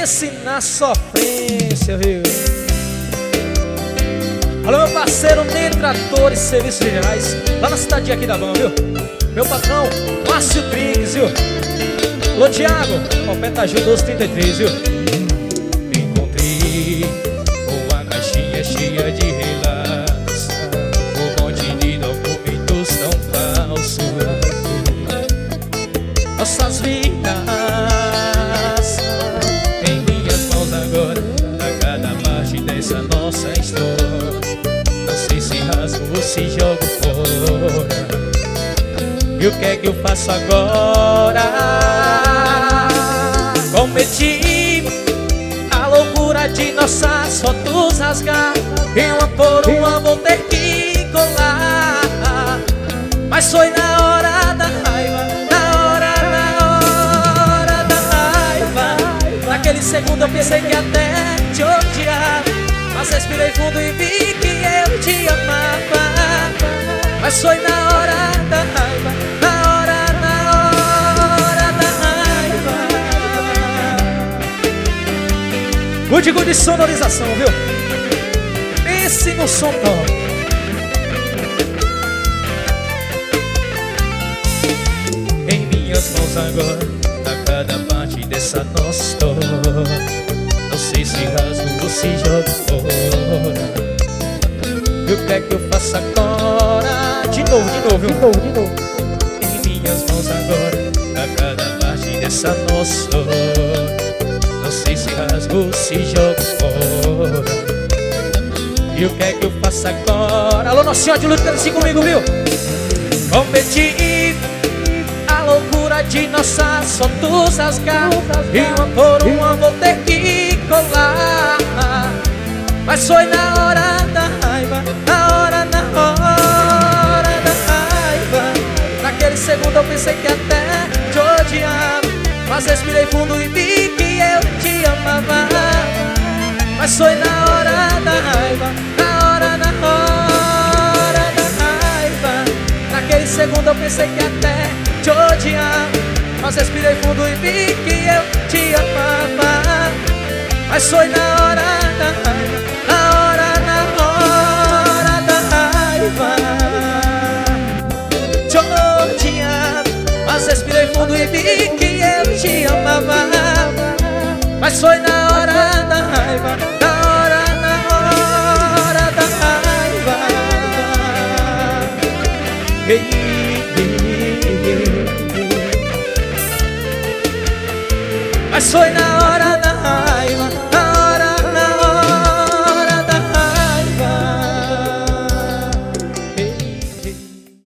Pense na sofrência, viu? Alô, meu parceiro Ney Trator e Serviços Gerais, lá na cidadinha aqui da Bam, viu? Meu patrão, Márcio Trigues, viu? Alô, Thiago, Alpeta Gil 1233, viu? Encontrei uma caixinha cheia de relatos, um monte de documentos tão falsos. Nossas vidas em minhas mãos agora, a cada parte dessa nossa história. Não sei se rasgo ou se jogo fora. E o que é que eu faço agora? Cometi a loucura de nossas fotos rasgar, e uma por uma vou ter que colar. Mas foi na hora da raiva, naquele segundo eu pensei que até te odiava, mas respirei fundo e vi que eu te amava. Mas foi na hora da raiva, na hora da raiva. Good sonorização, viu? Pense no som top. Em minhas mãos agora, a cada parte dessa nossa história. Não sei se rasgo ou se jogo fora. E o que é que eu faço agora? De novo, viu? Em minhas mãos agora, a cada parte dessa nossa história. Não sei se rasgo ou se jogo fora. E o que é que eu faço agora? Alô, Nossa Senhora de Luz, assim comigo, viu? Cometi a loucura de nossas fotos rasgar, e uma por uma vou ter que colar. Mas foi na hora da raiva, na hora da raiva. Naquele segundo eu pensei que até te odiava, mas respirei fundo e vi que eu te amava. Mas foi na hora da raiva, na hora da raiva. Naquele segundo eu pensei que até te odiava, mas respirei fundo e vi que eu te amava. Mas foi na hora da raiva, na hora da raiva. Te odiava, mas respirei fundo e vi que eu te amava. Mas foi na hora da raiva, na hora da raiva. Mas foi na hora